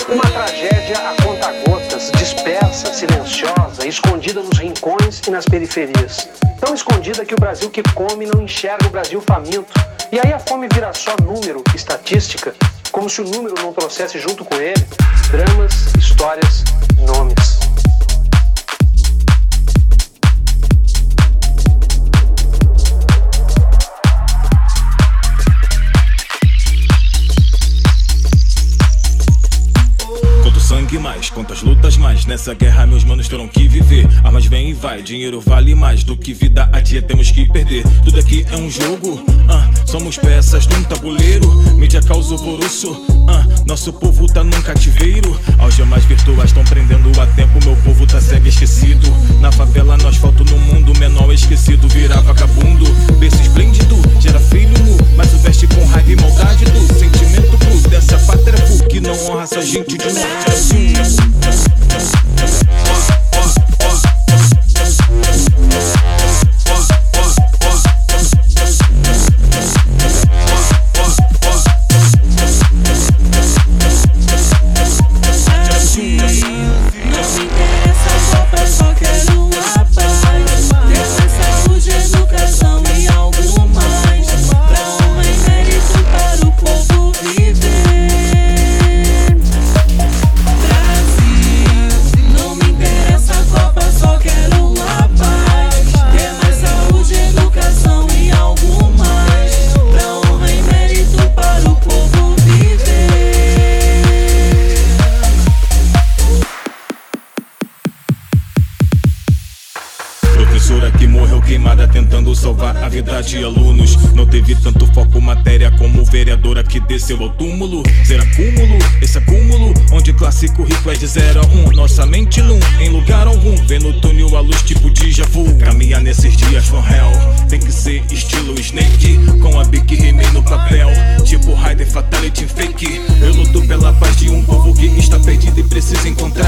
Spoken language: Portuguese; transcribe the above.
Uma tragédia a conta-gotas, dispersa, silenciosa, escondida nos rincões e nas periferias. Tão escondida que o Brasil que come não enxerga o Brasil faminto. E aí a fome vira só número, estatística, como se o número não trouxesse junto com ele dramas, histórias, nomes. Sangue mais, quantas lutas mais. Nessa guerra meus manos terão que viver. Armas vem e vai, dinheiro vale mais do que vida a dia temos que perder. Tudo aqui é um jogo, somos peças de um tabuleiro. Mídia causa alvoroço, nosso povo tá num cativeiro. Algemas virtuais tão prendendo a tempo, meu povo tá cego esquecido. Na favela no asfalto, no mundo menor esquecido. Vira vagabundo, berço esplêndido, gera filho nu, mas o veste com raiva e maldade do sentimento cru dessa pátria que não honra essa gente de novo. Professora que morreu queimada tentando salvar a vida de alunos. Não teve tanto foco matéria como vereadora que desceu ao túmulo. Será cúmulo, esse acúmulo, onde clássico rico é de 0 a 1. Nossa mente num, em lugar algum, vê no túnel a luz tipo déjà vu. Caminhar nesses dias from hell, tem que ser estilo Snake, com a Bic rimei no papel, tipo Raider Fatality fake. Eu luto pela paz de um povo que está perdido e precisa encontrar